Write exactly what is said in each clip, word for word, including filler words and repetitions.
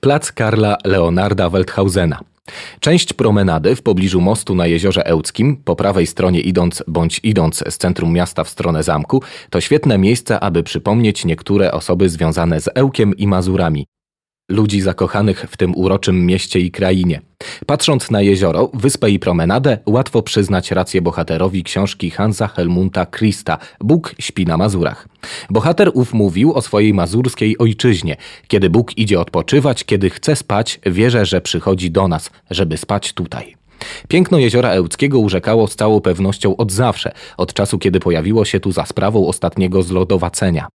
Plac Karla Leonarda Welthausena. Część promenady w pobliżu mostu na Jeziorze Ełckim, po prawej stronie idąc bądź idąc z centrum miasta w stronę zamku, to świetne miejsce, aby przypomnieć niektóre osoby związane z Ełkiem i Mazurami. Ludzi zakochanych w tym uroczym mieście i krainie. Patrząc na jezioro, wyspę i promenadę, łatwo przyznać rację bohaterowi książki Hansa Helmuta Christa „Bóg śpi na Mazurach”. Bohater ów mówił o swojej mazurskiej ojczyźnie. Kiedy Bóg idzie odpoczywać, kiedy chce spać, wierzę, że przychodzi do nas, żeby spać tutaj. Piękno Jeziora Ełckiego urzekało z całą pewnością od zawsze, od czasu kiedy pojawiło się tu za sprawą ostatniego zlodowacenia.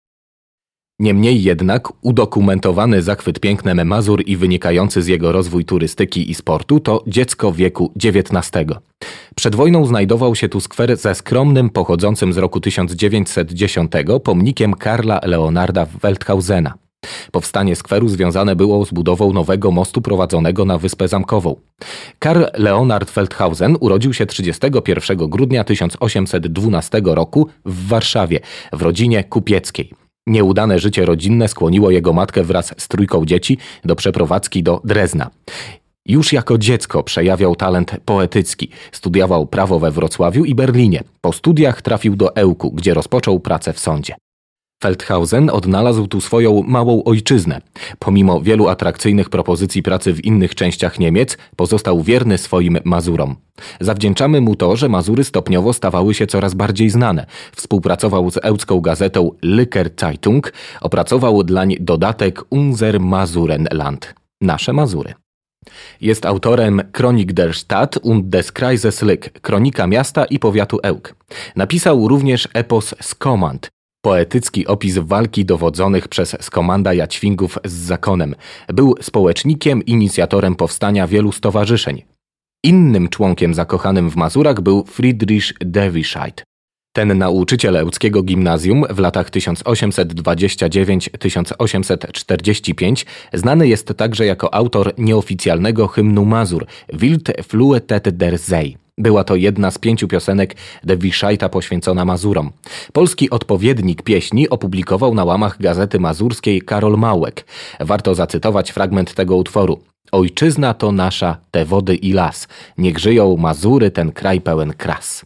Niemniej jednak udokumentowany zachwyt pięknem Mazur i wynikający z jego rozwój turystyki i sportu to dziecko wieku dziewiętnastego. Przed wojną znajdował się tu skwer ze skromnym, pochodzącym z roku tysiąc dziewięćset dziesiątego pomnikiem Karla Leonarda Welthausena. Powstanie skweru związane było z budową nowego mostu prowadzonego na Wyspę Zamkową. Karl Leonard Welthausen urodził się trzydziestego pierwszego grudnia tysiąc osiemset dwunastego roku w Warszawie, w rodzinie kupieckiej. Nieudane życie rodzinne skłoniło jego matkę wraz z trójką dzieci do przeprowadzki do Drezna. Już jako dziecko przejawiał talent poetycki. Studiował prawo we Wrocławiu i Berlinie. Po studiach trafił do Ełku, gdzie rozpoczął pracę w sądzie. Welthausen odnalazł tu swoją małą ojczyznę. Pomimo wielu atrakcyjnych propozycji pracy w innych częściach Niemiec, pozostał wierny swoim Mazurom. Zawdzięczamy mu to, że Mazury stopniowo stawały się coraz bardziej znane. Współpracował z ełcką gazetą Lycker Zeitung, opracował dlań dodatek Unser Masurenland – Nasze Mazury. Jest autorem Chronik der Stadt und des Kreises Lyck – Kronika miasta i powiatu Ełk. Napisał również epos Skomand, poetycki opis walki dowodzonych przez skomanda Jaćwingów z zakonem. Był społecznikiem, inicjatorem powstania wielu stowarzyszeń. Innym członkiem zakochanym w Mazurach był Friedrich Derwischeit. Ten nauczyciel ełckiego gimnazjum w latach tysiąc osiemset dwudziestego dziewiątego do tysiąc osiemset czterdziestego piątego znany jest także jako autor nieoficjalnego hymnu Mazur Wild fluetet der See. Była to jedna z pięciu piosenek Derwischeita poświęcona Mazurom. Polski odpowiednik pieśni opublikował na łamach Gazety Mazurskiej Karol Małek. Warto zacytować fragment tego utworu. Ojczyzna to nasza, te wody i las. Niech żyją Mazury, ten kraj pełen kras.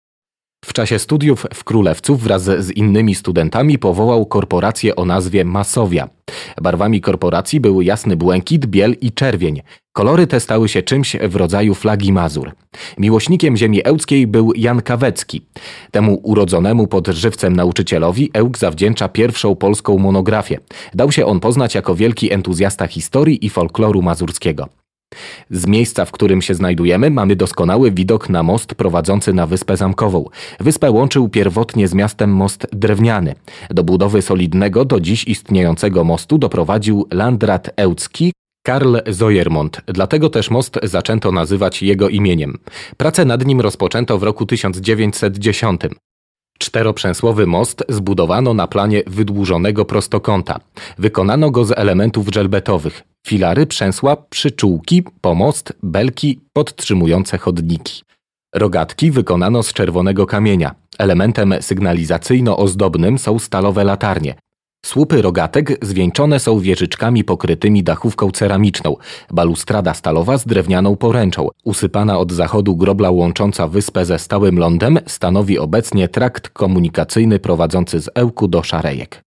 W czasie studiów w Królewcu wraz z innymi studentami powołał korporację o nazwie Masowia. Barwami korporacji były jasny błękit, biel i czerwień. Kolory te stały się czymś w rodzaju flagi Mazur. Miłośnikiem ziemi ełckiej był Jan Kawecki. Temu urodzonemu pod żywcem nauczycielowi Ełk zawdzięcza pierwszą polską monografię. Dał się on poznać jako wielki entuzjasta historii i folkloru mazurskiego. Z miejsca, w którym się znajdujemy, mamy doskonały widok na most prowadzący na Wyspę Zamkową. Wyspę łączył pierwotnie z miastem most drewniany. Do budowy solidnego, do dziś istniejącego mostu doprowadził landrat ełcki Karl Zojermont, dlatego też most zaczęto nazywać jego imieniem. Pracę nad nim rozpoczęto w roku tysiąc dziewięćset dziesiątym. Czteroprzęsłowy most zbudowano na planie wydłużonego prostokąta. Wykonano go z elementów żelbetowych. Filary, przęsła, przyczółki, pomost, belki podtrzymujące chodniki. Rogatki wykonano z czerwonego kamienia. Elementem sygnalizacyjno-ozdobnym są stalowe latarnie. Słupy rogatek zwieńczone są wieżyczkami pokrytymi dachówką ceramiczną. Balustrada stalowa z drewnianą poręczą, usypana od zachodu grobla łącząca wyspę ze stałym lądem, stanowi obecnie trakt komunikacyjny prowadzący z Ełku do Szarejek.